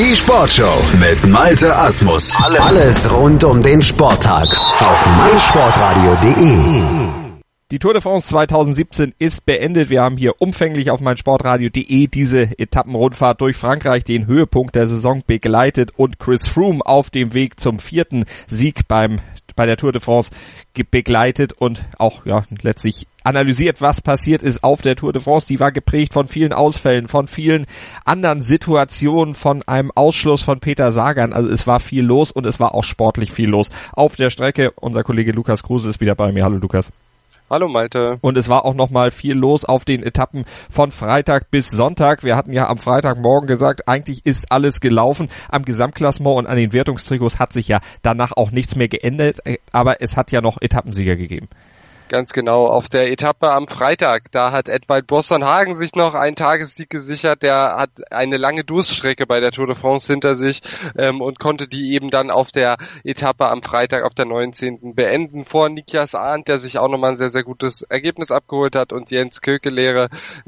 Die Sportshow mit Malte Asmus. Alles rund um den Sporttag auf meinsportradio.de. Die Tour de France 2017 ist beendet. Wir haben hier umfänglich auf meinsportradio.de diese Etappenrundfahrt durch Frankreich, den Höhepunkt der Saison, begleitet und Chris Froome auf dem Weg zum 4. Sieg bei der Tour de France begleitet und auch letztlich analysiert, was passiert ist auf der Tour de France. Die war geprägt von vielen Ausfällen, von vielen anderen Situationen, von einem Ausschluss von Peter Sagan. Also es war viel los und es war auch sportlich viel los auf der Strecke. Unser Kollege Lukas Kruse ist wieder bei mir. Hallo Lukas. Hallo Malte. Und es war auch nochmal viel los auf den Etappen von Freitag bis Sonntag. Wir hatten ja am Freitagmorgen gesagt, eigentlich ist alles gelaufen. Am Gesamtklassement und an den Wertungstrikots hat sich ja danach auch nichts mehr geändert, aber es hat ja noch Etappensieger gegeben. Ganz genau, auf der Etappe am Freitag, da hat Edvald Boasson Hagen sich noch einen Tagessieg gesichert. Der hat eine lange Durststrecke bei der Tour de France hinter sich und konnte die eben dann auf der Etappe am Freitag auf der 19. beenden vor Nikias Arndt, der sich auch nochmal ein sehr, sehr gutes Ergebnis abgeholt hat, und Jens Kökelere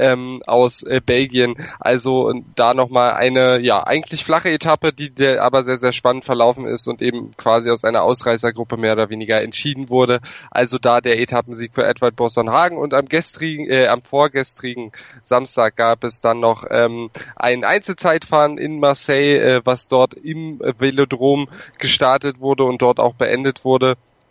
aus Belgien. Also da nochmal eine eigentlich flache Etappe, die aber sehr, sehr spannend verlaufen ist und eben quasi aus einer Ausreißergruppe mehr oder weniger entschieden wurde. Also da der Etappensieg für Edvald Boasson Hagen, und am vorgestrigen Samstag gab es dann noch ein Einzelzeitfahren in Marseille, was dort im Velodrom gestartet wurde und dort auch beendet wurde.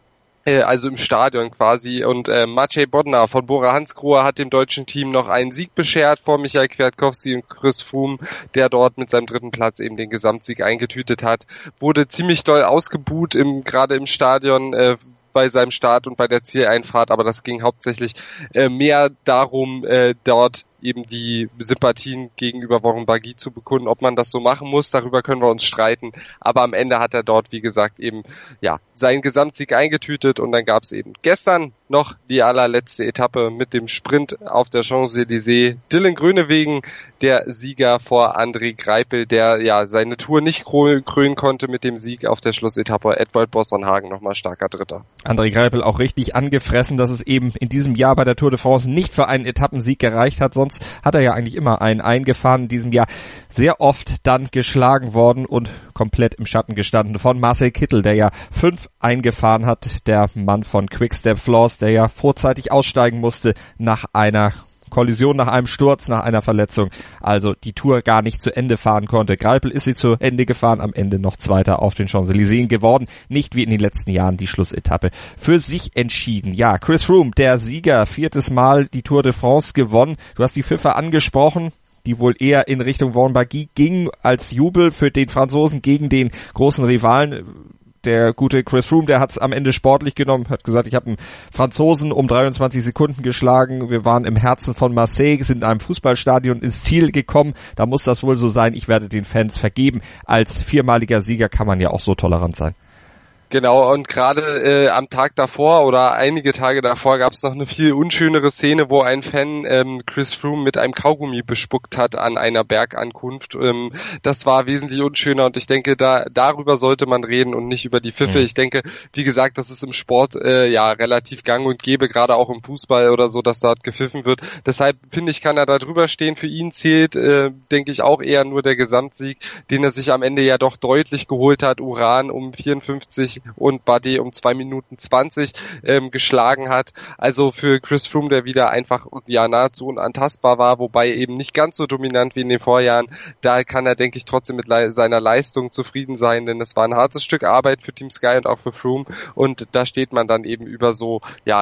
Also im Stadion quasi, und Maciej Bodnar von Bora Hansgrohe hat dem deutschen Team noch einen Sieg beschert vor Michael Kwiatkowski und Chris Froome, der dort mit seinem 3. Platz eben den Gesamtsieg eingetütet hat. Wurde ziemlich doll ausgebuht, gerade im Stadion, bei seinem Start und bei der Zieleinfahrt, aber das ging hauptsächlich mehr darum, dort eben die Sympathien gegenüber Warren Barguil zu bekunden. Ob man das so machen muss, darüber können wir uns streiten, aber am Ende hat er dort, wie gesagt, eben seinen Gesamtsieg eingetütet, und dann gab es eben gestern noch die allerletzte Etappe mit dem Sprint auf der Champs-Élysées. Dylan Groenewegen, der Sieger vor André Greipel, der seine Tour nicht krönen konnte mit dem Sieg auf der Schlussetappe. Edvald Boasson Hagen nochmal starker Dritter. André Greipel auch richtig angefressen, dass es eben in diesem Jahr bei der Tour de France nicht für einen Etappensieg gereicht hat. Sonst hat er ja eigentlich immer einen eingefahren. In diesem Jahr sehr oft dann geschlagen worden und komplett im Schatten gestanden von Marcel Kittel, der ja 5 eingefahren hat. Der Mann von Quick-Step Floors, der ja vorzeitig aussteigen musste nach einer Kollision, nach einem Sturz, nach einer Verletzung, also die Tour gar nicht zu Ende fahren konnte. Greipel ist sie zu Ende gefahren, am Ende noch Zweiter auf den Champs-Élysées geworden. Nicht wie in den letzten Jahren die Schlussetappe für sich entschieden. Ja, Chris Froome, der Sieger, 4. Mal die Tour de France gewonnen. Du hast die Pfiffe angesprochen, die wohl eher in Richtung Warren Barguil ging als Jubel für den Franzosen gegen den großen Rivalen. Der gute Chris Froome, der hat es am Ende sportlich genommen, hat gesagt, ich habe einen Franzosen um 23 Sekunden geschlagen, wir waren im Herzen von Marseille, sind in einem Fußballstadion ins Ziel gekommen, da muss das wohl so sein, ich werde den Fans vergeben. Als 4-maliger Sieger kann man ja auch so tolerant sein. Genau, und gerade am Tag davor oder einige Tage davor gab es noch eine viel unschönere Szene, wo ein Fan Chris Froome mit einem Kaugummi bespuckt hat an einer Bergankunft. Das war wesentlich unschöner, und ich denke, darüber sollte man reden und nicht über die Pfiffe. Ich denke, wie gesagt, das ist im Sport relativ gang und gäbe, gerade auch im Fußball oder so, dass dort gepfiffen wird. Deshalb finde ich, kann er da drüber stehen. Für ihn zählt, denke ich, auch eher nur der Gesamtsieg, den er sich am Ende ja doch deutlich geholt hat. Uran um 54 und Bardet um 2 Minuten 20 geschlagen hat. Also für Chris Froome, der wieder einfach nahezu unantastbar war, wobei eben nicht ganz so dominant wie in den Vorjahren, da kann er, denke ich, trotzdem mit seiner Leistung zufrieden sein, denn es war ein hartes Stück Arbeit für Team Sky und auch für Froome, und da steht man dann eben über so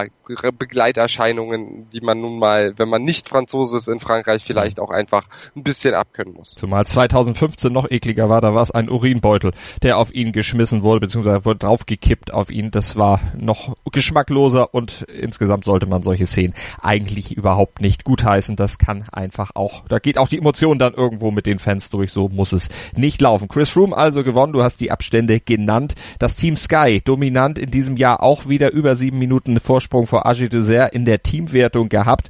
Begleiterscheinungen, die man nun mal, wenn man nicht Franzose ist in Frankreich, vielleicht auch einfach ein bisschen abkönnen muss. Zumal 2015 noch ekliger war, da war es ein Urinbeutel, der auf ihn geschmissen wurde, beziehungsweise wurde draufgekippt auf ihn. Das war noch geschmackloser, und insgesamt sollte man solche Szenen eigentlich überhaupt nicht gutheißen. Das kann einfach auch, da geht auch die Emotion dann irgendwo mit den Fans durch, so muss es nicht laufen. Chris Froome also gewonnen, du hast die Abstände genannt. Das Team Sky dominant in diesem Jahr, auch wieder über 7 Minuten Vorsprung vor Agi Dessert in der Teamwertung gehabt.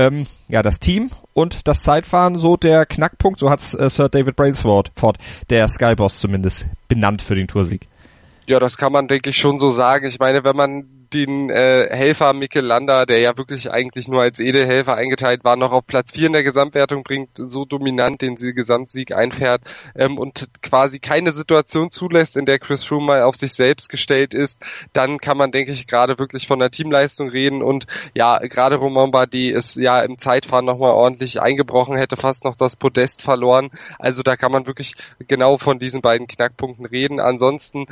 Das Team und das Zeitfahren so der Knackpunkt, so hat's Sir David Brailsford, der Sky-Boss, zumindest benannt für den Toursieg. Ja, das kann man, denke ich, schon so sagen. Ich meine, wenn man den Helfer Mikel Landa, der ja wirklich eigentlich nur als Edelhelfer eingeteilt war, noch auf Platz 4 in der Gesamtwertung bringt, so dominant den Gesamtsieg einfährt und quasi keine Situation zulässt, in der Chris Froome mal auf sich selbst gestellt ist, dann kann man, denke ich, gerade wirklich von einer Teamleistung reden. Und ja, gerade Romain Bardet ist ja im Zeitfahren nochmal ordentlich eingebrochen, hätte fast noch das Podest verloren. Also da kann man wirklich genau von diesen beiden Knackpunkten reden. Ansonsten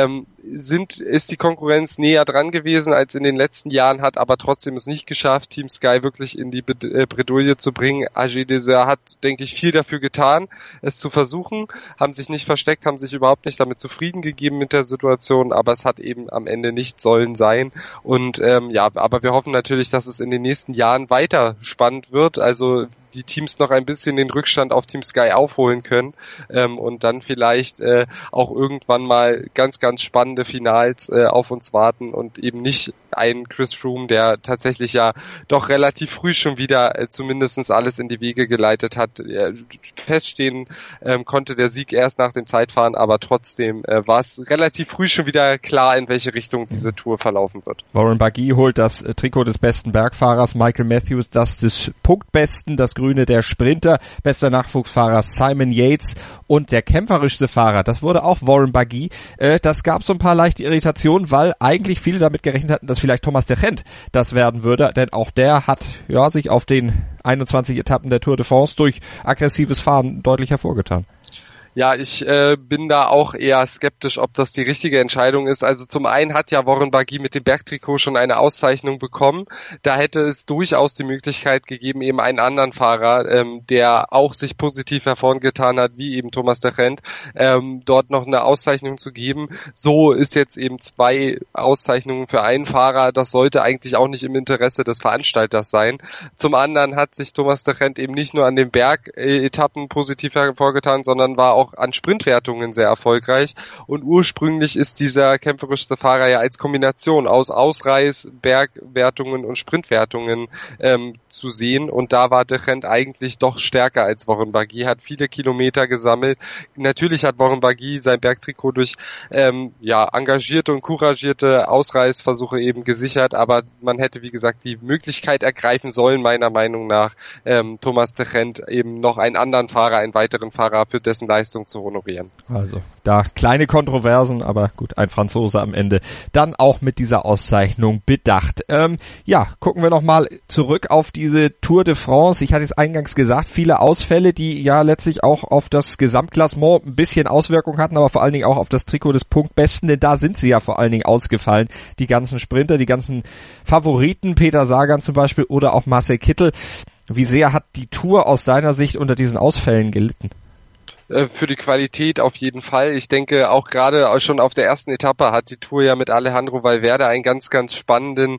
ist die Konkurrenz näher dran gewesen als in den letzten Jahren, hat aber trotzdem es nicht geschafft, Team Sky wirklich in die Bredouille zu bringen. AG Desert hat, denke ich, viel dafür getan, es zu versuchen, haben sich nicht versteckt, haben sich überhaupt nicht damit zufrieden gegeben mit der Situation, aber es hat eben am Ende nicht sollen sein. Und aber wir hoffen natürlich, dass es in den nächsten Jahren weiter spannend wird, also die Teams noch ein bisschen den Rückstand auf Team Sky aufholen können und dann vielleicht auch irgendwann mal ganz, ganz spannende Finals auf uns warten und eben nicht ein Chris Froome, der tatsächlich ja doch relativ früh schon wieder zumindest alles in die Wege geleitet hat. Feststehen konnte der Sieg erst nach dem Zeitfahren, aber trotzdem war es relativ früh schon wieder klar, in welche Richtung diese Tour verlaufen wird. Warren Barguil holt das Trikot des besten Bergfahrers, Michael Matthews das des Punktbesten, das Grüne der Sprinter, bester Nachwuchsfahrer Simon Yates und der kämpferischste Fahrer, das wurde auch Warren Barguil. Das gab so ein paar leichte Irritationen, weil eigentlich viele damit gerechnet hatten, dass vielleicht Thomas de Gendt das werden würde, denn auch der hat sich auf den 21 Etappen der Tour de France durch aggressives Fahren deutlich hervorgetan. Ja, ich bin da auch eher skeptisch, ob das die richtige Entscheidung ist. Also zum einen hat ja Warren Barguil mit dem Bergtrikot schon eine Auszeichnung bekommen. Da hätte es durchaus die Möglichkeit gegeben, eben einen anderen Fahrer, der auch sich positiv hervorgetan hat, wie eben Thomas de Gendt, dort noch eine Auszeichnung zu geben. So ist jetzt eben 2 Auszeichnungen für einen Fahrer. Das sollte eigentlich auch nicht im Interesse des Veranstalters sein. Zum anderen hat sich Thomas de Gendt eben nicht nur an den Bergetappen positiv hervorgetan, sondern war auch an Sprintwertungen sehr erfolgreich und ursprünglich ist dieser kämpferischste Fahrer ja als Kombination aus Ausreiß, Bergwertungen und Sprintwertungen zu sehen und da war de Gendt eigentlich doch stärker als Warren Barguil, hat viele Kilometer gesammelt. Natürlich hat Warren Barguil sein Bergtrikot durch engagierte und couragierte Ausreißversuche eben gesichert, aber man hätte wie gesagt die Möglichkeit ergreifen sollen, meiner Meinung nach, Thomas de Gendt eben noch einen anderen Fahrer, einen weiteren Fahrer für dessen Leistung zu honorieren. Also da kleine Kontroversen, aber gut, ein Franzose am Ende dann auch mit dieser Auszeichnung bedacht. Gucken wir nochmal zurück auf diese Tour de France. Ich hatte es eingangs gesagt, viele Ausfälle, die ja letztlich auch auf das Gesamtklassement ein bisschen Auswirkung hatten, aber vor allen Dingen auch auf das Trikot des Punktbesten, denn da sind sie ja vor allen Dingen ausgefallen. Die ganzen Sprinter, die ganzen Favoriten, Peter Sagan zum Beispiel oder auch Marcel Kittel. Wie sehr hat die Tour aus deiner Sicht unter diesen Ausfällen gelitten? Für die Qualität auf jeden Fall. Ich denke, auch gerade schon auf der ersten Etappe hat die Tour ja mit Alejandro Valverde einen ganz, ganz spannenden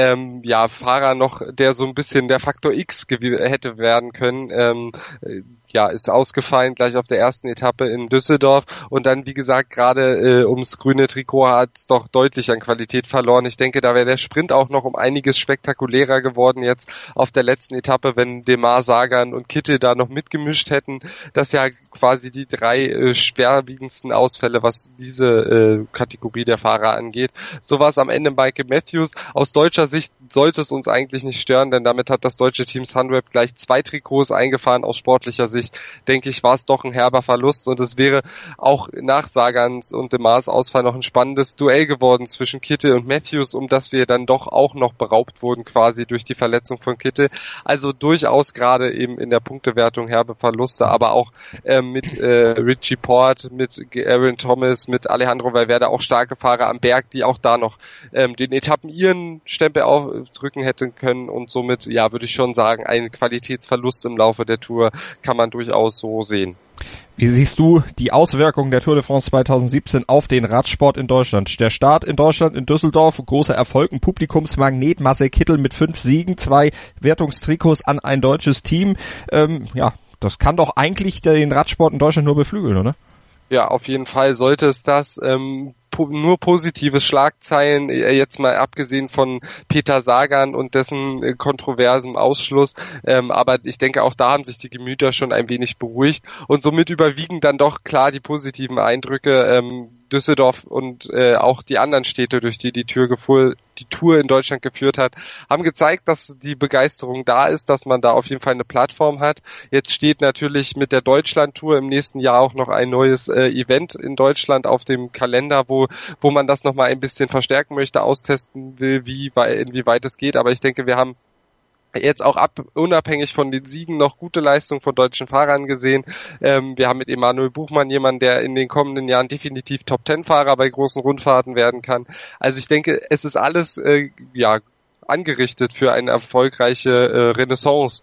Fahrer noch, der so ein bisschen der Faktor X hätte werden können. Ist ausgefallen gleich auf der ersten Etappe in Düsseldorf und dann, wie gesagt, gerade ums grüne Trikot hat es doch deutlich an Qualität verloren. Ich denke, da wäre der Sprint auch noch um einiges spektakulärer geworden jetzt auf der letzten Etappe, wenn Demar, Sagan und Kittel da noch mitgemischt hätten. Das ja quasi die 3 schwerwiegendsten Ausfälle, was diese Kategorie der Fahrer angeht. So war es am Ende Michael Matthews. Aus deutscher Sicht sollte es uns eigentlich nicht stören, denn damit hat das deutsche Team Sunweb gleich 2 Trikots eingefahren. Aus sportlicher Sicht denke ich, war es doch ein herber Verlust und es wäre auch nach Sagans und Demars Ausfall noch ein spannendes Duell geworden zwischen Kittel und Matthews, um das wir dann doch auch noch beraubt wurden quasi durch die Verletzung von Kittel. Also durchaus gerade eben in der Punktewertung herbe Verluste, aber auch mit Richie Porte, mit Aaron Thomas, mit Alejandro Valverde auch starke Fahrer am Berg, die auch da noch den Etappen ihren Stempel aufdrücken hätten können und somit, würde ich schon sagen, ein Qualitätsverlust im Laufe der Tour kann man durchaus so sehen. Wie siehst du die Auswirkungen der Tour de France 2017 auf den Radsport in Deutschland? Der Start in Deutschland in Düsseldorf, großer Erfolg, ein Publikumsmagnet, Marcel Kittel mit 5 Siegen, 2 Wertungstrikots an ein deutsches Team. Das kann doch eigentlich den Radsport in Deutschland nur beflügeln, oder? Ja, auf jeden Fall sollte es das. Nur positive Schlagzeilen, jetzt mal abgesehen von Peter Sagan und dessen kontroversen Ausschluss, aber ich denke auch da haben sich die Gemüter schon ein wenig beruhigt und somit überwiegen dann doch klar die positiven Eindrücke. Düsseldorf und auch die anderen Städte, durch die Tour in Deutschland geführt hat, haben gezeigt, dass die Begeisterung da ist, dass man da auf jeden Fall eine Plattform hat. Jetzt steht natürlich mit der Deutschland-Tour im nächsten Jahr auch noch ein neues Event in Deutschland auf dem Kalender, wo man das nochmal ein bisschen verstärken möchte, austesten will, inwieweit es geht. Aber ich denke, wir haben jetzt auch unabhängig von den Siegen noch gute Leistungen von deutschen Fahrern gesehen. Wir haben mit Emanuel Buchmann jemanden, der in den kommenden Jahren definitiv Top-10-Fahrer bei großen Rundfahrten werden kann. Also ich denke, es ist alles angerichtet für eine erfolgreiche Renaissance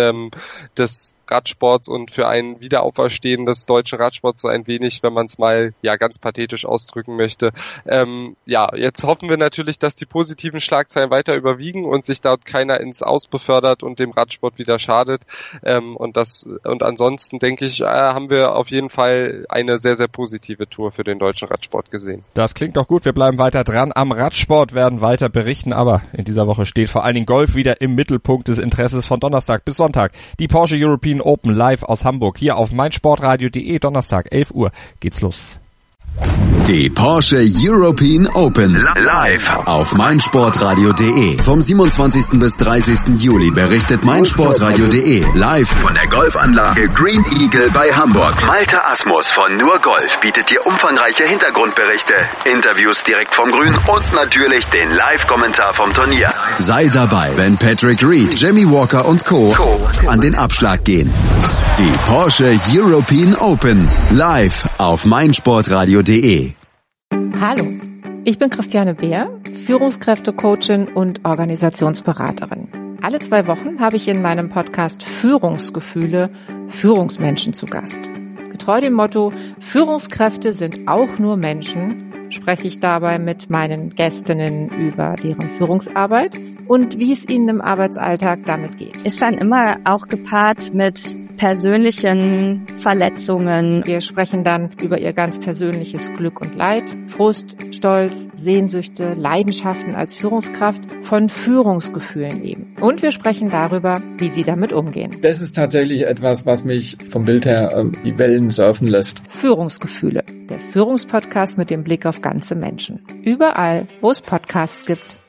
des Radsports und für ein Wiederauferstehen des deutschen Radsports so ein wenig, wenn man es mal ganz pathetisch ausdrücken möchte. Jetzt hoffen wir natürlich, dass die positiven Schlagzeilen weiter überwiegen und sich dort keiner ins Aus befördert und dem Radsport wieder schadet. Und ansonsten denke ich, haben wir auf jeden Fall eine sehr, sehr positive Tour für den deutschen Radsport gesehen. Das klingt doch gut. Wir bleiben weiter dran. Am Radsport werden weiter berichten, aber in dieser Woche steht vor allen Dingen Golf wieder im Mittelpunkt des Interesses von Donnerstag bis Sonntag. Die Porsche European Open live aus Hamburg, hier auf meinsportradio.de, Donnerstag 11 Uhr geht's los. Die Porsche European Open live auf meinsportradio.de. Vom 27. bis 30. Juli berichtet meinsportradio.de live von der Golfanlage Green Eagle bei Hamburg. Malte Asmus von Nur Golf bietet dir umfangreiche Hintergrundberichte, Interviews direkt vom Grün und natürlich den Live-Kommentar vom Turnier. Sei dabei, wenn Patrick Reed, Jimmy Walker und Co. an den Abschlag gehen. Die Porsche European Open live auf meinsportradio.de. Hallo, ich bin Christiane Beer, Führungskräftecoachin und Organisationsberaterin. Alle 2 Wochen habe ich in meinem Podcast Führungsgefühle Führungsmenschen zu Gast. Getreu dem Motto, Führungskräfte sind auch nur Menschen, spreche ich dabei mit meinen Gästinnen über deren Führungsarbeit und wie es ihnen im Arbeitsalltag damit geht. Ist dann immer auch gepaart mit persönlichen Verletzungen. Wir sprechen dann über ihr ganz persönliches Glück und Leid, Frust, Stolz, Sehnsüchte, Leidenschaften als Führungskraft, von Führungsgefühlen eben. Und wir sprechen darüber, wie sie damit umgehen. Das ist tatsächlich etwas, was mich vom Bild her die Wellen surfen lässt. Führungsgefühle, der Führungspodcast mit dem Blick auf ganze Menschen. Überall, wo es Podcasts gibt.